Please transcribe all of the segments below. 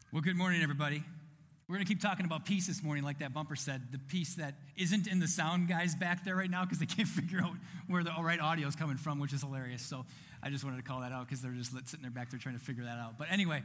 Well, good morning, everybody. We're going to keep talking about peace this morning, like that bumper said, the peace that isn't in the sound guys back there right now because they can't figure out where the right audio is coming from, which is hilarious. So I just wanted to call that out because they're just sitting there back there trying to figure that out. But anyway,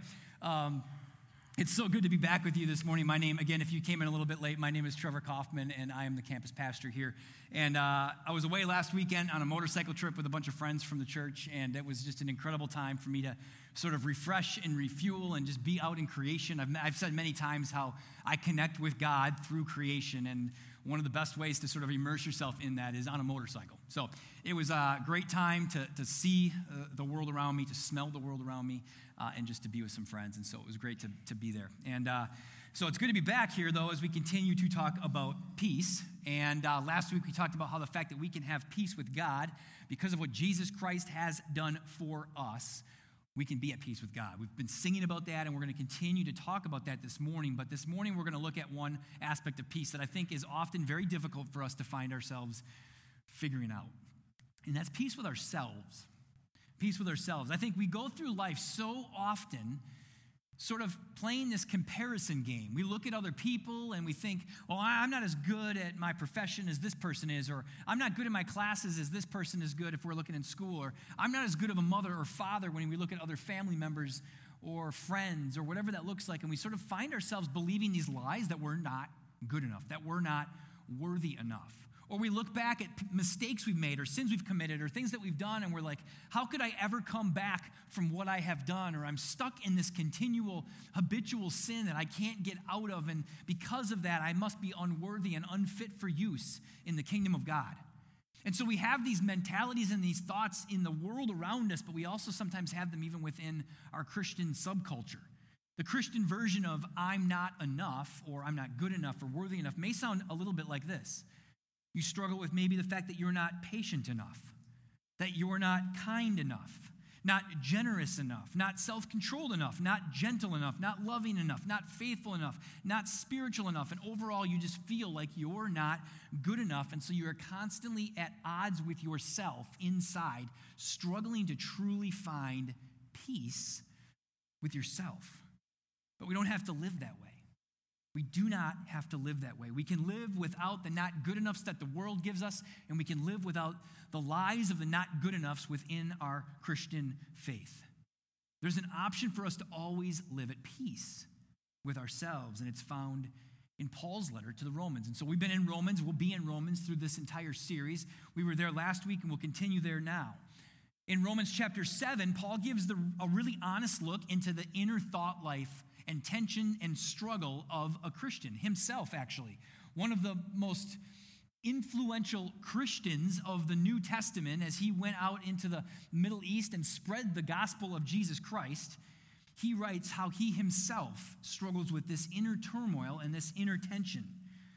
it's so good to be back with you this morning. My name, again, if you came in a little bit late, my name is Trevor Kaufman, and I am the campus pastor here. And I was away last weekend on a motorcycle trip with a bunch of friends from the church, and it was just an incredible time for me to sort of refresh and refuel and just be out in creation. I've said many times how I connect with God through creation, and one of the best ways to sort of immerse yourself in that is on a motorcycle. So it was a great time to see the world around me, to smell the world around me, and just to be with some friends. And so it was great to be there. And so it's good to be back here, though, as we continue to talk about peace. And last week we talked about how the fact that we can have peace with God because of what Jesus Christ has done for us, we can be at peace with God. We've been singing about that, and we're going to continue to talk about that this morning. But this morning, we're going to look at one aspect of peace that I think is often very difficult for us to find ourselves figuring out. And that's peace with ourselves. Peace with ourselves. I think we go through life so often sort of playing this comparison game. We look at other people and we think, well, I'm not as good at my profession as this person is, or I'm not good at my classes as this person is good if we're looking in school, or I'm not as good of a mother or father when we look at other family members or friends or whatever that looks like, and we sort of find ourselves believing these lies that we're not good enough, that we're not worthy enough. Or we look back at mistakes we've made or sins we've committed or things that we've done, and we're like, how could I ever come back from what I have done? Or I'm stuck in this continual, habitual sin that I can't get out of, and because of that, I must be unworthy and unfit for use in the kingdom of God. And so we have these mentalities and these thoughts in the world around us, but we also sometimes have them even within our Christian subculture. The Christian version of I'm not enough, or I'm not good enough, or worthy enough may sound a little bit like this. You struggle with maybe the fact that you're not patient enough, that you're not kind enough, not generous enough, not self-controlled enough, not gentle enough, not loving enough, not faithful enough, not spiritual enough, and overall you just feel like you're not good enough, and so you're constantly at odds with yourself inside, struggling to truly find peace with yourself. But we don't have to live that way. We do not have to live that way. We can live without the not good enoughs that the world gives us, and we can live without the lies of the not good enoughs within our Christian faith. There's an option for us to always live at peace with ourselves, and it's found in Paul's letter to the Romans. And so we've been in Romans. We'll be in Romans through this entire series. We were there last week, and we'll continue there now. In Romans chapter 7, Paul gives a really honest look into the inner thought life and tension and struggle of a Christian, himself actually. One of the most influential Christians of the New Testament as he went out into the Middle East and spread the gospel of Jesus Christ, he writes how he himself struggles with this inner turmoil and this inner tension.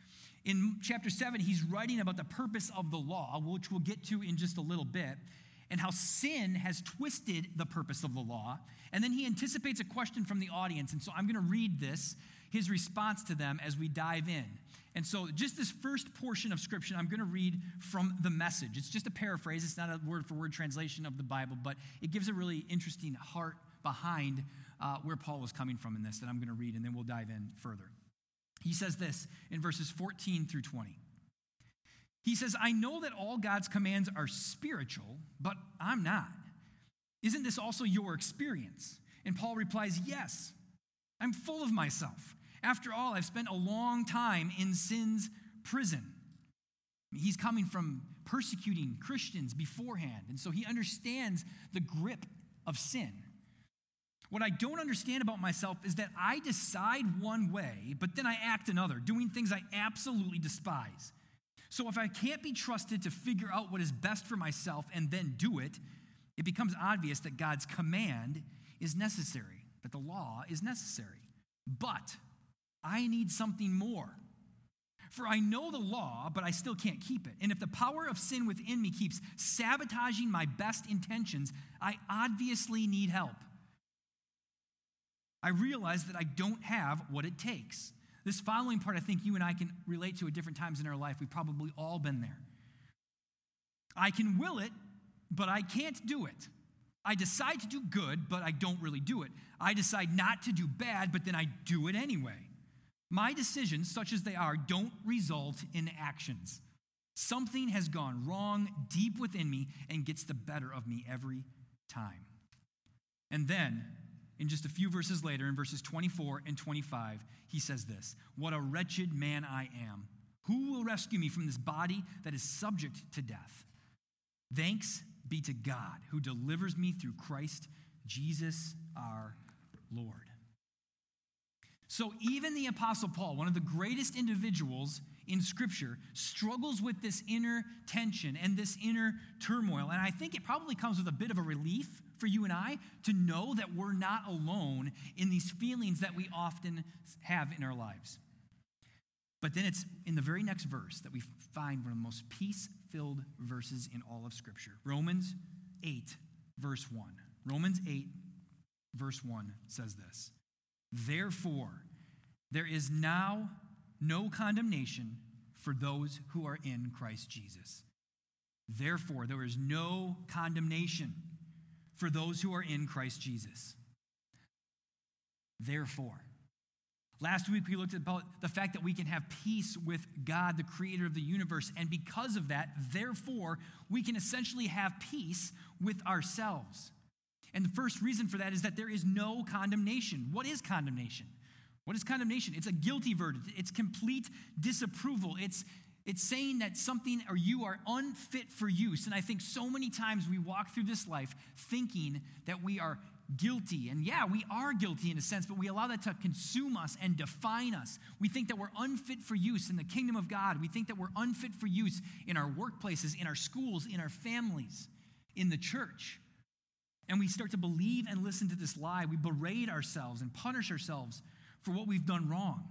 In chapter 7, he's writing about the purpose of the law, which we'll get to in just a little bit, and how sin has twisted the purpose of the law. And then he anticipates a question from the audience. And so I'm going to read his response to them as we dive in. And so just this first portion of Scripture, I'm going to read from the Message. It's just a paraphrase. It's not a word-for-word translation of the Bible, but it gives a really interesting heart behind where Paul was coming from in this that I'm going to read, and then we'll dive in further. He says this in verses 14 through 20. He says, I know that all God's commands are spiritual, but I'm not. Isn't this also your experience? And Paul replies, yes, I'm full of myself. After all, I've spent a long time in sin's prison. He's coming from persecuting Christians beforehand, and so he understands the grip of sin. What I don't understand about myself is that I decide one way, but then I act another, doing things I absolutely despise. So if I can't be trusted to figure out what is best for myself and then do it, it becomes obvious that God's command is necessary, that the law is necessary. But I need something more. For I know the law, but I still can't keep it. And if the power of sin within me keeps sabotaging my best intentions, I obviously need help. I realize that I don't have what it takes. This following part, I think you and I can relate to at different times in our life. We've probably all been there. I can will it, but I can't do it. I decide to do good, but I don't really do it. I decide not to do bad, but then I do it anyway. My decisions, such as they are, don't result in actions. Something has gone wrong deep within me and gets the better of me every time. And then, in just a few verses later, in verses 24 and 25, he says this, "What a wretched man I am. Who will rescue me from this body that is subject to death? Thanks be to God who delivers me through Christ Jesus our Lord." So even the Apostle Paul, one of the greatest individuals in Scripture, struggles with this inner tension and this inner turmoil. And I think it probably comes with a bit of a relief for you and I to know that we're not alone in these feelings that we often have in our lives. But then it's in the very next verse that we find one of the most peace-filled verses in all of Scripture. Romans 8, verse 1. Romans 8, verse 1 says this, "Therefore, there is now no condemnation for those who are in Christ Jesus." Therefore, there is no condemnation for those who are in Christ Jesus. Therefore. Last week, we looked about the fact that we can have peace with God, the creator of the universe. And because of that, therefore, we can essentially have peace with ourselves. And the first reason for that is that there is no condemnation. What is condemnation? What is condemnation? It's a guilty verdict. It's complete disapproval. It's saying that something or you are unfit for use. And I think so many times we walk through this life thinking that we are guilty. And yeah, we are guilty in a sense, but we allow that to consume us and define us. We think that we're unfit for use in the kingdom of God. We think that we're unfit for use in our workplaces, in our schools, in our families, in the church. And we start to believe and listen to this lie. We berate ourselves and punish ourselves for what we've done wrong.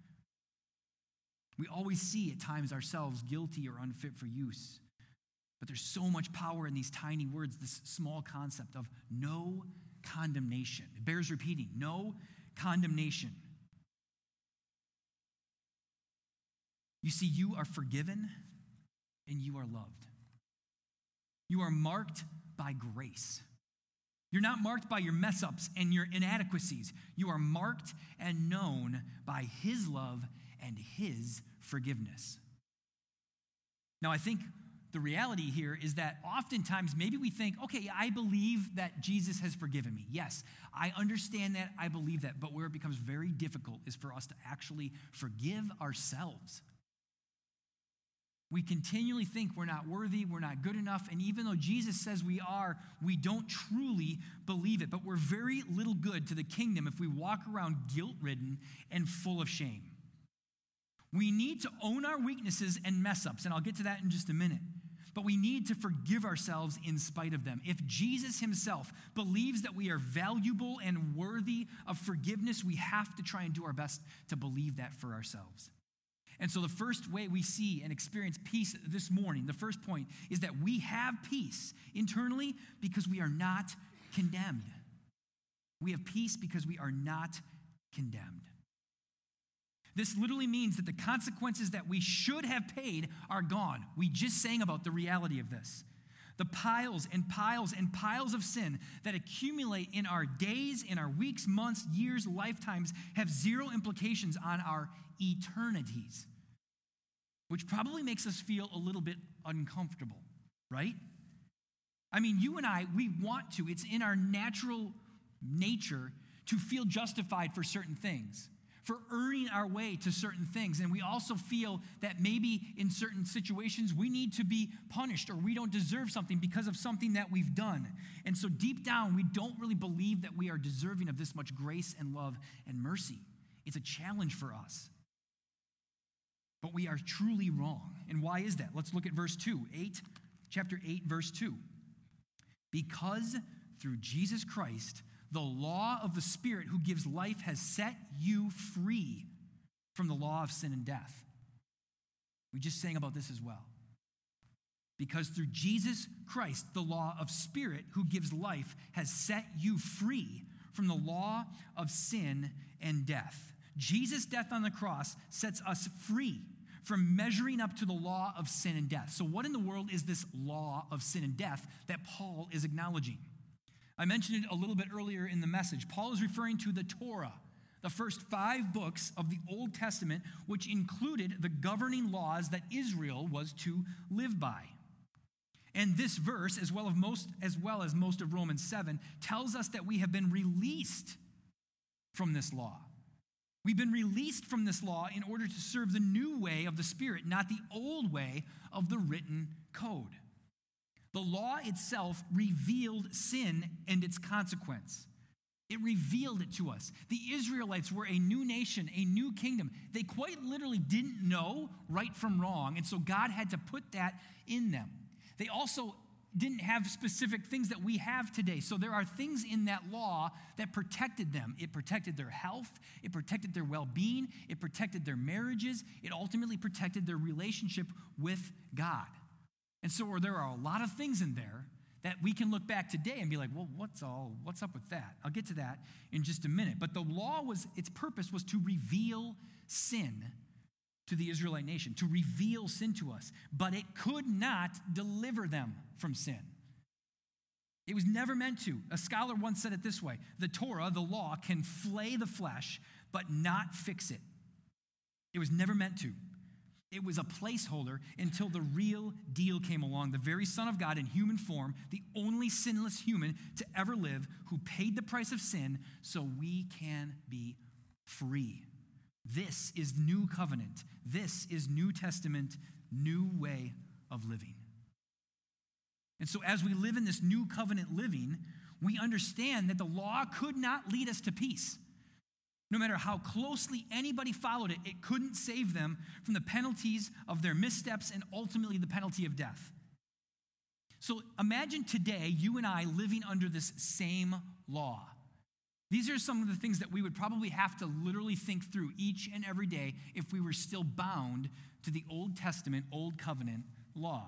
We always see at times ourselves guilty or unfit for use. But there's so much power in these tiny words, this small concept of no condemnation. It bears repeating, no condemnation. You see, you are forgiven and you are loved. You are marked by grace. You're not marked by your mess-ups and your inadequacies. You are marked and known by his love and his forgiveness. Now, I think the reality here is that oftentimes maybe we think, okay, I believe that Jesus has forgiven me. Yes, I understand that, I believe that. But where it becomes very difficult is for us to actually forgive ourselves. We continually think we're not worthy, we're not good enough, and even though Jesus says we are, we don't truly believe it. But we're very little good to the kingdom if we walk around guilt-ridden and full of shame. We need to own our weaknesses and mess-ups, and I'll get to that in just a minute. But we need to forgive ourselves in spite of them. If Jesus himself believes that we are valuable and worthy of forgiveness, we have to try and do our best to believe that for ourselves. And so the first way we see and experience peace this morning, the first point, is that we have peace internally because we are not condemned. We have peace because we are not condemned. This literally means that the consequences that we should have paid are gone. We just sang about the reality of this. The piles and piles and piles of sin that accumulate in our days, in our weeks, months, years, lifetimes have zero implications on our eternities, which probably makes us feel a little bit uncomfortable, right? I mean, you and I, we want to. It's in our natural nature to feel justified for certain things, for earning our way to certain things. And we also feel that maybe in certain situations we need to be punished or we don't deserve something because of something that we've done. And so deep down, we don't really believe that we are deserving of this much grace and love and mercy. It's a challenge for us. But we are truly wrong. And why is that? Let's look at verse 2, chapter 8, verse 2. Because through Jesus Christ, the law of the Spirit who gives life has set you free from the law of sin and death. We just sang about this as well. Because through Jesus Christ, the law of Spirit who gives life has set you free from the law of sin and death. Jesus' death on the cross sets us free from measuring up to the law of sin and death. So what in the world is this law of sin and death that Paul is acknowledging? I mentioned it a little bit earlier in the message. Paul is referring to the Torah, the first 5 books of the Old Testament, which included the governing laws that Israel was to live by. And this verse, as well as most of Romans 7, tells us that we have been released from this law. We've been released from this law in order to serve the new way of the Spirit, not the old way of the written code. The law itself revealed sin and its consequence. It revealed it to us. The Israelites were a new nation, a new kingdom. They quite literally didn't know right from wrong, and so God had to put that in them. They also didn't have specific things that we have today. So there are things in that law that protected them. It protected their health. It protected their well-being. It protected their marriages. It ultimately protected their relationship with God. And so there are a lot of things in there that we can look back today and be like, well, what's up with that? I'll get to that in just a minute. But the law its purpose was to reveal sin to the Israelite nation, to reveal sin to us. But it could not deliver them from sin. It was never meant to. A scholar once said it this way: the Torah, the law, can flay the flesh, but not fix it. It was never meant to. It was a placeholder until the real deal came along. The very Son of God in human form, the only sinless human to ever live, who paid the price of sin so we can be free. This is new covenant. This is New Testament, new way of living. And so as we live in this new covenant living, we understand that the law could not lead us to peace. No matter how closely anybody followed it, it couldn't save them from the penalties of their missteps and ultimately the penalty of death. So imagine today, you and I living under this same law. These are some of the things that we would probably have to literally think through each and every day if we were still bound to the Old Testament, Old Covenant law.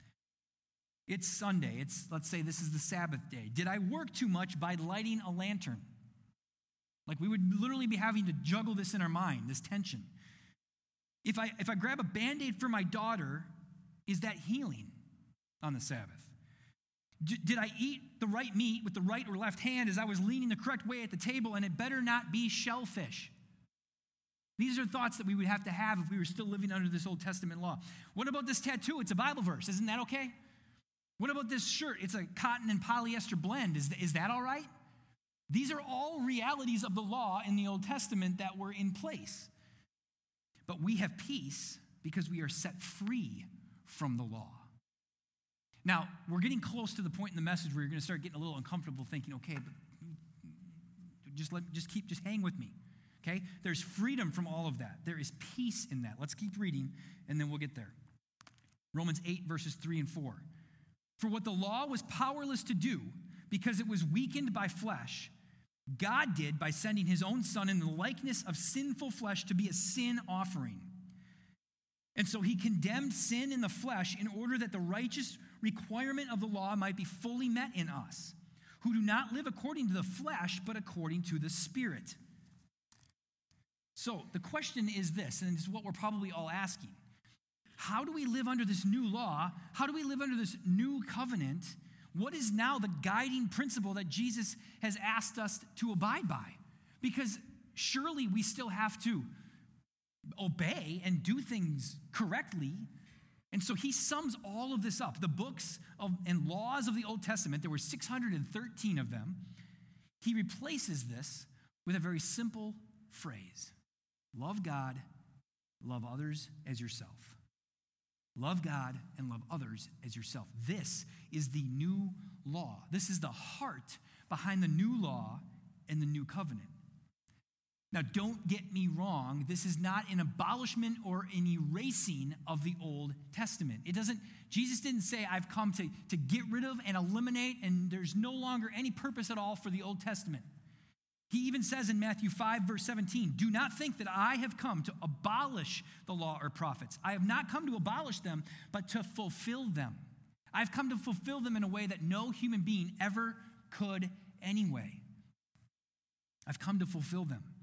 It's Sunday. Let's say this is the Sabbath day. Did I work too much by lighting a lantern? Like, we would literally be having to juggle this in our mind, this tension. If I grab a Band-Aid for my daughter, is that healing on the Sabbath? Did I eat the right meat with the right or left hand as I was leaning the correct way at the table, and it better not be shellfish? These are thoughts that we would have to have if we were still living under this Old Testament law. What about this tattoo? It's a Bible verse. Isn't that okay? What about this shirt? It's a cotton and polyester blend. Is that all right? These are all realities of the law in the Old Testament that were in place. But we have peace because we are set free from the law. Now, we're getting close to the point in the message where you're going to start getting a little uncomfortable thinking, okay, but just hang with me, okay? There's freedom from all of that. There is peace in that. Let's keep reading, and then we'll get there. Romans 8, verses 3 and 4. For what the law was powerless to do, because it was weakened by flesh, God did by sending his own Son in the likeness of sinful flesh to be a sin offering. And so he condemned sin in the flesh in order that the righteous requirement of the law might be fully met in us, who do not live according to the flesh, but according to the Spirit. So the question is this, and this is what we're probably all asking. How do we live under this new law? How do we live under this new covenant? What is now the guiding principle that Jesus has asked us to abide by? Because surely we still have to obey and do things correctly. And so he sums all of this up. The books and laws of the Old Testament, there were 613 of them. He replaces this with a very simple phrase: love God, love others as yourself. Love God and love others as yourself. This is the new law. This is the heart behind the new law and the new covenant. Now, don't get me wrong. This is not an abolishment or an erasing of the Old Testament. Jesus didn't say, I've come to get rid of and eliminate, and there's no longer any purpose at all for the Old Testament. He even says in Matthew 5, verse 17, do not think that I have come to abolish the law or prophets. I have not come to abolish them, but to fulfill them. I've come to fulfill them in a way that no human being ever could anyway. I've come to fulfill them.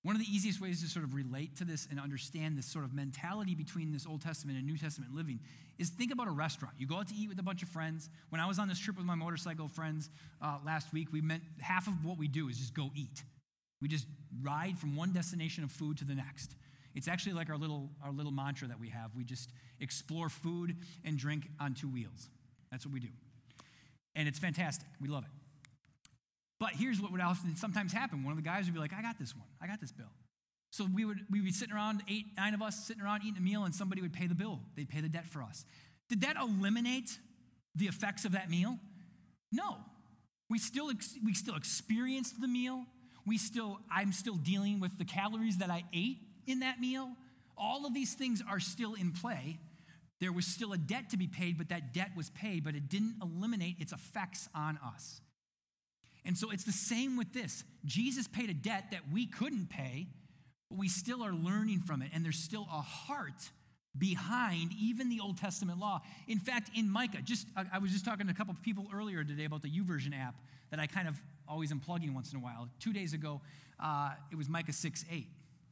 One of the easiest ways to sort of relate to this and understand this sort of mentality between this Old Testament and New Testament living is think about a restaurant. You go out to eat with a bunch of friends. When I was on this trip with my motorcycle friends last week, half of what we do is just go eat. We just ride from one destination of food to the next. It's actually like our little mantra that we have. We just explore food and drink on two wheels. That's what we do. And it's fantastic. We love it. But here's what would often sometimes happen. One of the guys would be like, I got this one. I got this bill. So we'd be sitting around, 8, 9 of us sitting around eating a meal, and somebody would pay the bill. They'd pay the debt for us. Did that eliminate the effects of that meal? No. We still experienced the meal. I'm still dealing with the calories that I ate in that meal. All of these things are still in play. There was still a debt to be paid, but that debt was paid, but it didn't eliminate its effects on us. And so it's the same with this. Jesus paid a debt that we couldn't pay, but we still are learning from it, and there's still a heart behind even the Old Testament law. In fact, in Micah, I was just talking to a couple of people earlier today about the YouVersion app that I kind of always am plugging once in a while. 2 days ago, it was Micah 6:8,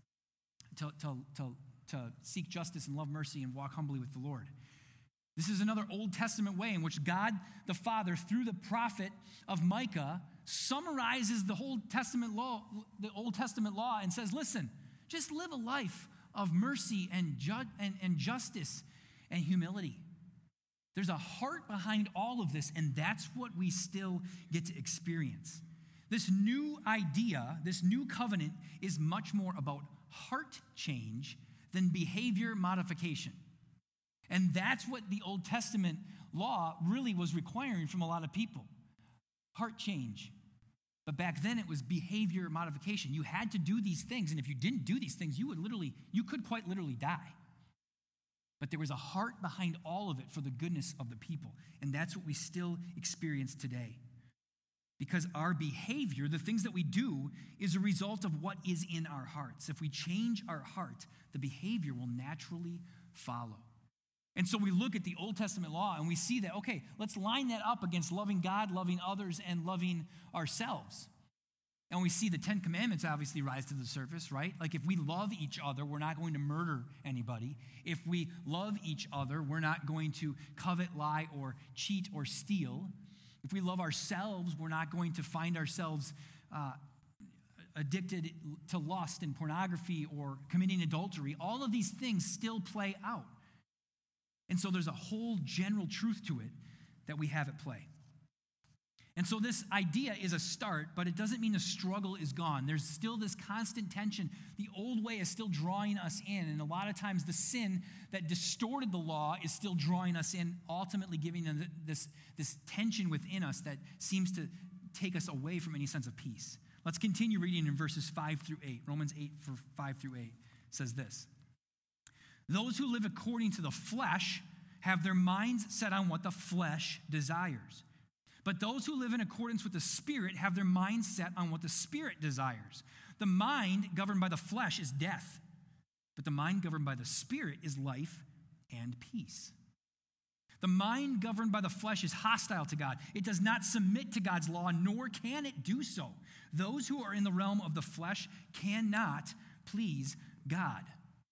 to seek justice and love mercy and walk humbly with the Lord. This is another Old Testament way in which God the Father, through the prophet of Micah, summarizes the Old Testament law, and says, listen, just live a life of mercy and justice and humility. There's a heart behind all of this, and that's what we still get to experience. This new idea, this new covenant, is much more about heart change than behavior modification. And that's what the Old Testament law really was requiring from a lot of people. Heart change. But back then it was behavior modification. You had to do these things, and if you didn't do these things, you could quite literally die. But there was a heart behind all of it for the goodness of the people. And that's what we still experience today. Because our behavior, the things that we do, is a result of what is in our hearts. If we change our heart, the behavior will naturally follow. And so we look at the Old Testament law and we see that, okay, let's line that up against loving God, loving others, and loving ourselves. And we see the 10 Commandments obviously rise to the surface, right? Like if we love each other, we're not going to murder anybody. If we love each other, we're not going to covet, lie, or cheat or steal. If we love ourselves, we're not going to find ourselves addicted to lust and pornography or committing adultery. All of these things still play out. And so there's a whole general truth to it that we have at play. And so this idea is a start, but it doesn't mean the struggle is gone. There's still this constant tension. The old way is still drawing us in, and a lot of times the sin that distorted the law is still drawing us in, ultimately giving them this tension within us that seems to take us away from any sense of peace. Let's continue reading in verses 5 through 8. Romans 8, 5 through 8 says this. Those who live according to the flesh have their minds set on what the flesh desires. But those who live in accordance with the Spirit have their minds set on what the Spirit desires. The mind governed by the flesh is death, but the mind governed by the Spirit is life and peace. The mind governed by the flesh is hostile to God. It does not submit to God's law, nor can it do so. Those who are in the realm of the flesh cannot please God.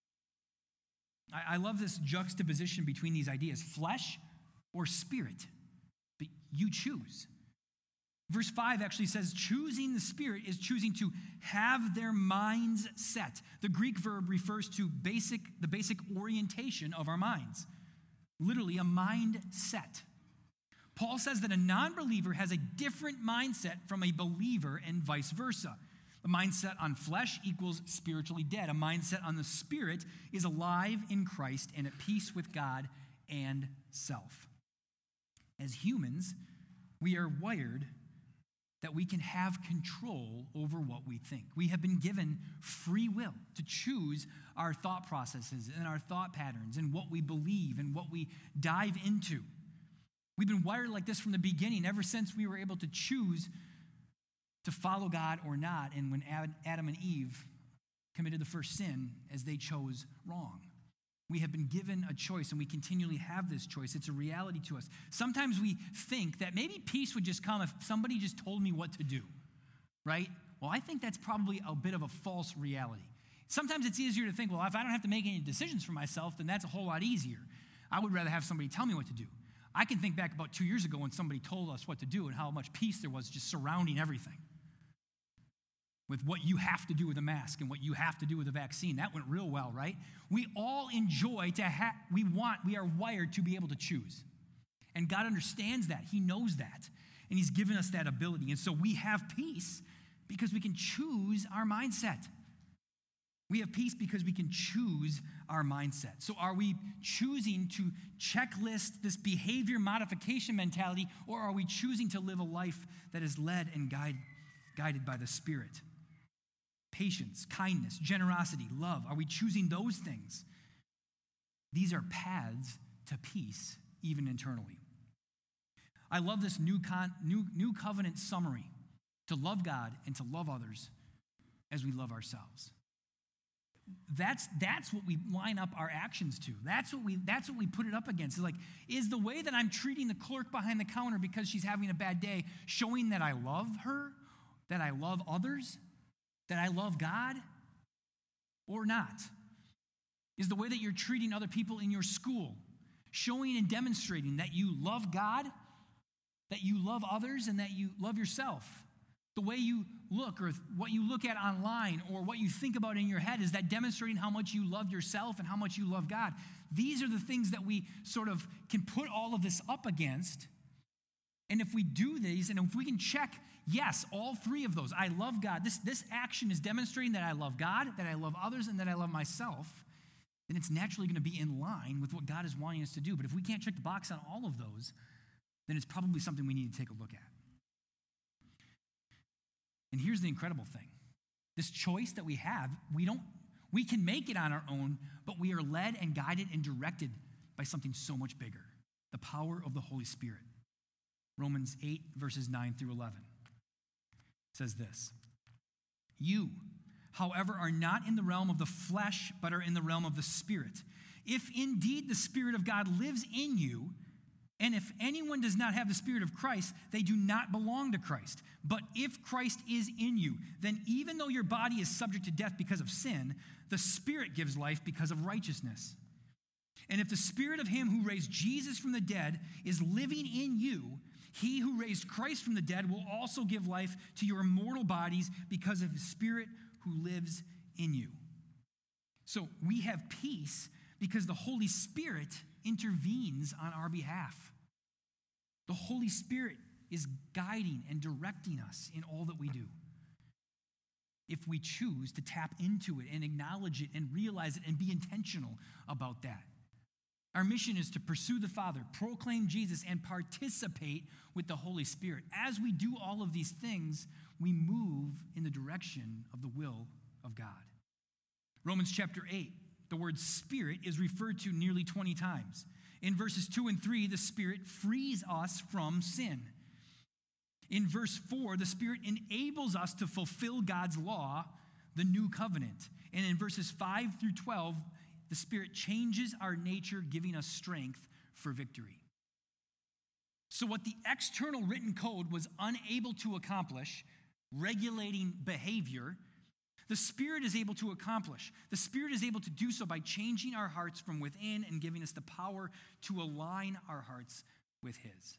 I love this juxtaposition between these ideas, flesh or spirit. But you choose. Verse 5 actually says choosing the Spirit is choosing to have their minds set. The Greek verb refers to the basic orientation of our minds. Literally, a mind set. Paul says that a non-believer has a different mindset from a believer and vice versa. A mindset on flesh equals spiritually dead. A mindset on the Spirit is alive in Christ and at peace with God and self. As humans, we are wired that we can have control over what we think. We have been given free will to choose our thought processes and our thought patterns and what we believe and what we dive into. We've been wired like this from the beginning, ever since we were able to choose to follow God or not, and when Adam and Eve committed the first sin as they chose wrong. We have been given a choice, and we continually have this choice. It's a reality to us. Sometimes we think that maybe peace would just come if somebody just told me what to do, right? Well, I think that's probably a bit of a false reality. Sometimes it's easier to think, well, if I don't have to make any decisions for myself, then that's a whole lot easier. I would rather have somebody tell me what to do. I can think back about 2 years ago when somebody told us what to do and how much peace there was just surrounding everything. With what you have to do with a mask and what you have to do with a vaccine. That went real well, right? We all enjoy we are wired to be able to choose. And God understands that. He knows that. And He's given us that ability. And so we have peace because we can choose our mindset. We have peace because we can choose our mindset. So are we choosing to checklist this behavior modification mentality, or are we choosing to live a life that is led and guided by the Spirit? Patience, kindness, generosity, love. Are we choosing those things? These are paths to peace, even internally. I love this new covenant summary: to love God and to love others as we love ourselves. That's what we line up our actions to. That's what we put it up against. It's like, is the way that I'm treating the clerk behind the counter because she's having a bad day showing that I love her, that I love others, that I love God, or not? Is the way that you're treating other people in your school showing and demonstrating that you love God, that you love others, and that you love yourself? The way you look, or what you look at online, or what you think about in your head, is that demonstrating how much you love yourself and how much you love God? These are the things that we sort of can put all of this up against. And if we do these, and if we can check, yes, all three of those, I love God, this action is demonstrating that I love God, that I love others, and that I love myself, then it's naturally going to be in line with what God is wanting us to do. But if we can't check the box on all of those, then it's probably something we need to take a look at. And here's the incredible thing. This choice that we have, we can make it on our own, but we are led and guided and directed by something so much bigger: the power of the Holy Spirit. Romans 8, verses 9 through 11 says this: "You, however, are not in the realm of the flesh, but are in the realm of the Spirit. If indeed the Spirit of God lives in you, and if anyone does not have the Spirit of Christ, they do not belong to Christ. But if Christ is in you, then even though your body is subject to death because of sin, the Spirit gives life because of righteousness. And if the Spirit of Him who raised Jesus from the dead is living in you, He who raised Christ from the dead will also give life to your mortal bodies because of His Spirit who lives in you." So we have peace because the Holy Spirit intervenes on our behalf. The Holy Spirit is guiding and directing us in all that we do, if we choose to tap into it and acknowledge it and realize it and be intentional about that. Our mission is to pursue the Father, proclaim Jesus, and participate with the Holy Spirit. As we do all of these things, we move in the direction of the will of God. Romans chapter 8, the word Spirit is referred to nearly 20 times. In verses 2 and 3, the Spirit frees us from sin. In verse 4, the Spirit enables us to fulfill God's law, the new covenant. And in verses 5 through 12, the Spirit changes our nature, giving us strength for victory. So what the external written code was unable to accomplish, regulating behavior, the Spirit is able to accomplish. The Spirit is able to do so by changing our hearts from within and giving us the power to align our hearts with His.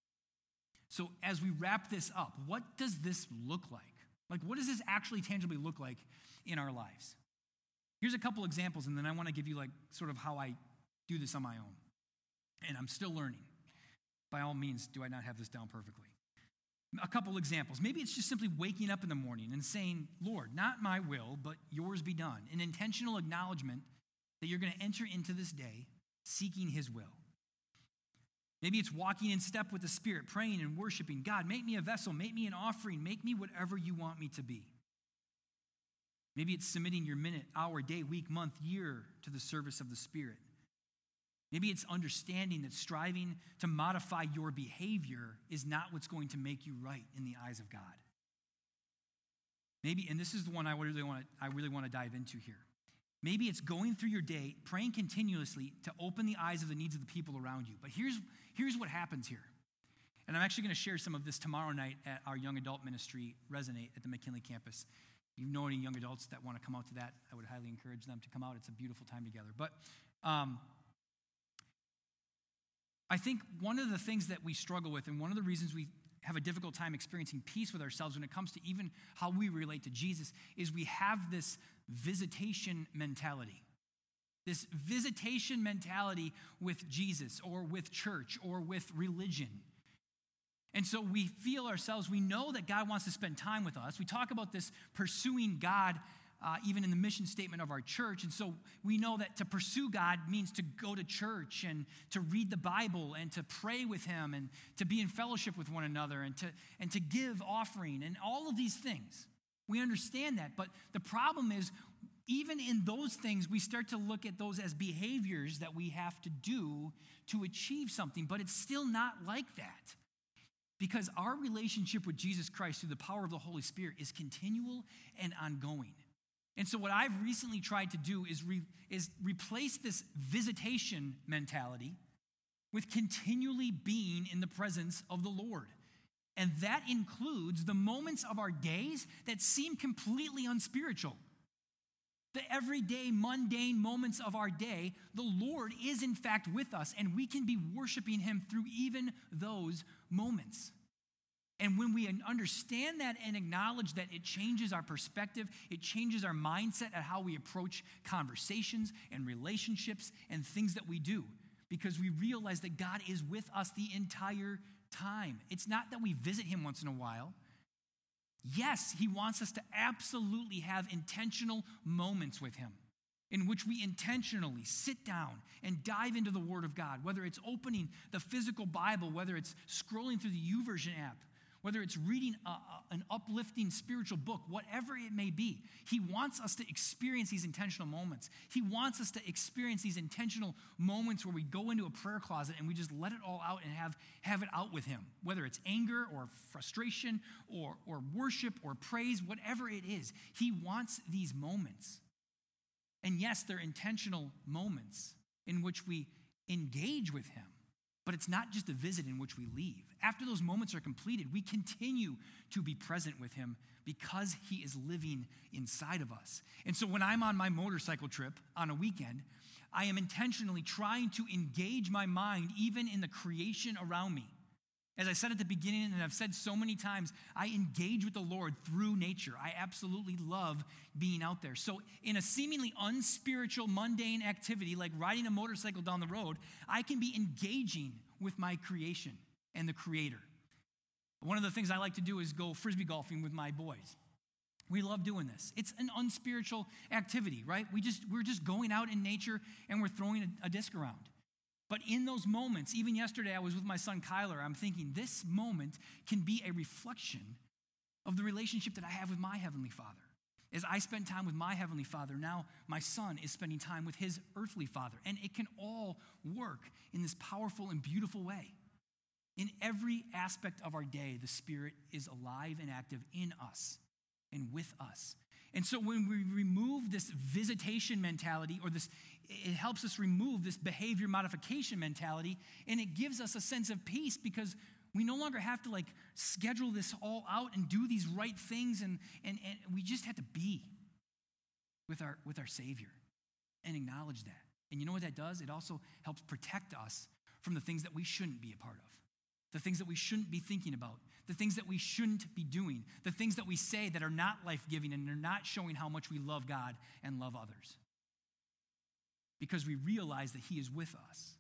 So as we wrap this up, what does this look like? Like, what does this actually tangibly look like in our lives? Here's a couple examples, and then I want to give you like sort of how I do this on my own. And I'm still learning. By all means, do I not have this down perfectly? A couple examples. Maybe it's just simply waking up in the morning and saying, "Lord, not my will, but yours be done." An intentional acknowledgement that you're going to enter into this day seeking His will. Maybe it's walking in step with the Spirit, praying and worshiping. "God, make me a vessel, make me an offering, make me whatever you want me to be." Maybe it's submitting your minute, hour, day, week, month, year to the service of the Spirit. Maybe it's understanding that striving to modify your behavior is not what's going to make you right in the eyes of God. Maybe, and this is the one I really want to dive into here. Maybe it's going through your day, praying continuously to open the eyes of the needs of the people around you. But here's what happens here. And I'm actually going to share some of this tomorrow night at our young adult ministry, Resonate, at the McKinley campus. If you know any young adults that want to come out to that, I would highly encourage them to come out. It's a beautiful time together. But I think one of the things that we struggle with, and one of the reasons we have a difficult time experiencing peace with ourselves when it comes to even how we relate to Jesus, is we have this visitation mentality. This visitation mentality with Jesus or with church or with religion. And so we feel ourselves, we know that God wants to spend time with us. We talk about this pursuing God even in the mission statement of our church. And so we know that to pursue God means to go to church and to read the Bible and to pray with him and to be in fellowship with one another and to give offering and all of these things. We understand that. But the problem is, even in those things, we start to look at those as behaviors that we have to do to achieve something. But it's still not like that. Because our relationship with Jesus Christ through the power of the Holy Spirit is continual and ongoing. And so what I've recently tried to do is replace this visitation mentality with continually being in the presence of the Lord. And that includes the moments of our days that seem completely unspiritual. The everyday, mundane moments of our day, the Lord is in fact with us, and we can be worshiping him through even those moments. And when we understand that and acknowledge that, it changes our perspective, it changes our mindset at how we approach conversations and relationships and things that we do, because we realize that God is with us the entire time. It's not that we visit him once in a while. Yes, he wants us to absolutely have intentional moments with him in which we intentionally sit down and dive into the Word of God, whether it's opening the physical Bible, whether it's scrolling through the YouVersion app, whether it's reading an uplifting spiritual book, whatever it may be. He wants us to experience these intentional moments. He wants us to experience these intentional moments where we go into a prayer closet and we just let it all out and have it out with him, whether it's anger or frustration or worship or praise, whatever it is. He wants these moments. And yes, they're intentional moments in which we engage with him. But it's not just a visit in which we leave. After those moments are completed, we continue to be present with him because he is living inside of us. And so when I'm on my motorcycle trip on a weekend, I am intentionally trying to engage my mind even in the creation around me. As I said at the beginning, and I've said so many times, I engage with the Lord through nature. I absolutely love being out there. So in a seemingly unspiritual, mundane activity like riding a motorcycle down the road, I can be engaging with my creation and the Creator. One of the things I like to do is go frisbee golfing with my boys. We love doing this. It's an unspiritual activity, right? We're just going out in nature and we're throwing a disc around. But in those moments, even yesterday I was with my son Kyler, I'm thinking this moment can be a reflection of the relationship that I have with my Heavenly Father. As I spend time with my Heavenly Father, now my son is spending time with his earthly father. And it can all work in this powerful and beautiful way. In every aspect of our day, the Spirit is alive and active in us and with us. And so when we remove this visitation mentality, or it helps us remove this behavior modification mentality, and it gives us a sense of peace because we no longer have to schedule this all out and do these right things, and we just have to be with our Savior and acknowledge that. And you know what that does? It also helps protect us from the things that we shouldn't be a part of, the things that we shouldn't be thinking about, the things that we shouldn't be doing, the things that we say that are not life-giving and are not showing how much we love God and love others. Because we realize that he is with us.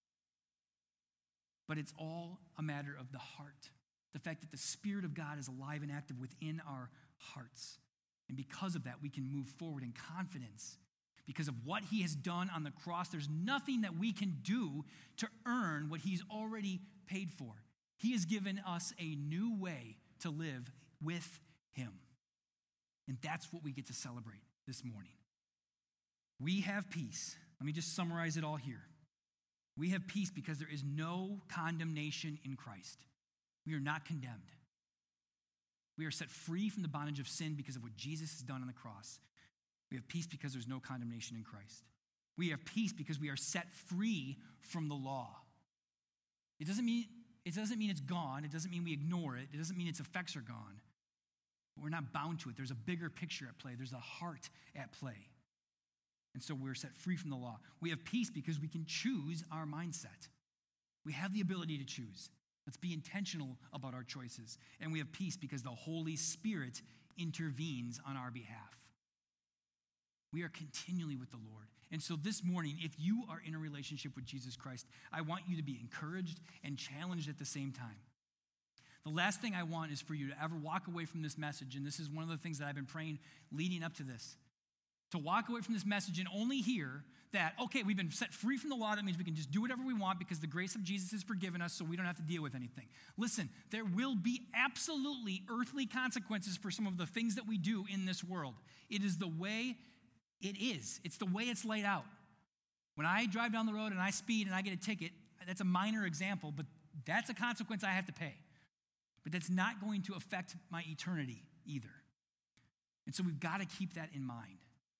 But it's all a matter of the heart, the fact that the Spirit of God is alive and active within our hearts. And because of that, we can move forward in confidence. Because of what he has done on the cross, there's nothing that we can do to earn what he's already paid for. He has given us a new way to live with him. And that's what we get to celebrate this morning. We have peace. Let me just summarize it all here. We have peace because there is no condemnation in Christ. We are not condemned. We are set free from the bondage of sin because of what Jesus has done on the cross. We have peace because there's no condemnation in Christ. We have peace because we are set free from the law. It doesn't mean It doesn't mean it's gone. It doesn't mean we ignore it. It doesn't mean its effects are gone. But we're not bound to it. There's a bigger picture at play. There's a heart at play. And so we're set free from the law. We have peace because we can choose our mindset. We have the ability to choose. Let's be intentional about our choices. And we have peace because the Holy Spirit intervenes on our behalf. We are continually with the Lord. And so this morning, if you are in a relationship with Jesus Christ, I want you to be encouraged and challenged at the same time. The last thing I want is for you to ever walk away from this message, and this is one of the things that I've been praying leading up to this, to walk away from this message and only hear that, okay, we've been set free from the law. That means we can just do whatever we want because the grace of Jesus has forgiven us, so we don't have to deal with anything. Listen, there will be absolutely earthly consequences for some of the things that we do in this world. It is the way it is. It's the way it's laid out. When I drive down the road and I speed and I get a ticket, that's a minor example, but that's a consequence I have to pay. But that's not going to affect my eternity either. And so we've got to keep that in mind.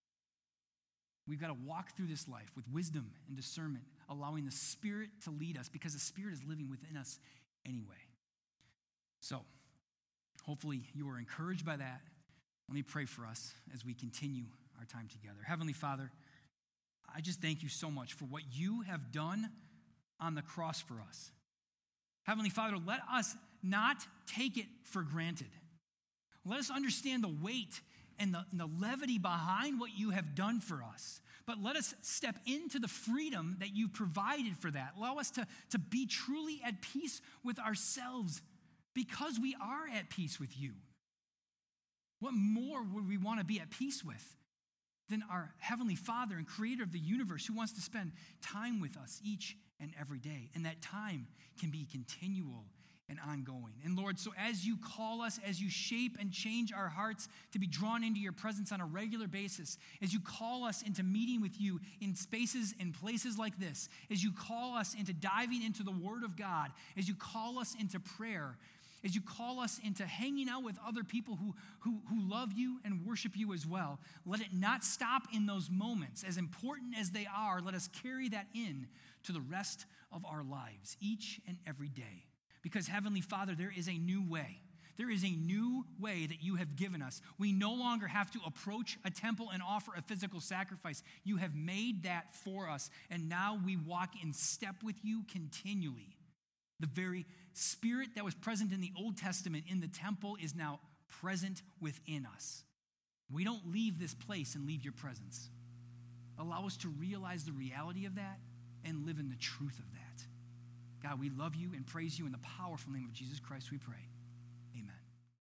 We've got to walk through this life with wisdom and discernment, allowing the Spirit to lead us because the Spirit is living within us anyway. So, hopefully you are encouraged by that. Let me pray for us as we continue our time together. Heavenly Father, I just thank you so much for what you have done on the cross for us. Heavenly Father, let us not take it for granted. Let us understand the weight and the levity behind what you have done for us. But let us step into the freedom that you provided for that. Allow us to be truly at peace with ourselves because we are at peace with you. What more would we want to be at peace with than our Heavenly Father and Creator of the universe who wants to spend time with us each and every day? And that time can be continual and ongoing. And Lord, so as you call us, as you shape and change our hearts to be drawn into your presence on a regular basis, as you call us into meeting with you in spaces and places like this, as you call us into diving into the Word of God, as you call us into prayer, as you call us into hanging out with other people who love you and worship you as well, let it not stop in those moments. As important as they are, let us carry that in to the rest of our lives, each and every day. Because Heavenly Father, there is a new way. There is a new way that you have given us. We no longer have to approach a temple and offer a physical sacrifice. You have made that for us, and now we walk in step with you continually. The very Spirit that was present in the Old Testament in the temple is now present within us. We don't leave this place and leave your presence. Allow us to realize the reality of that and live in the truth of that. God, we love you and praise you in the powerful name of Jesus Christ, we pray.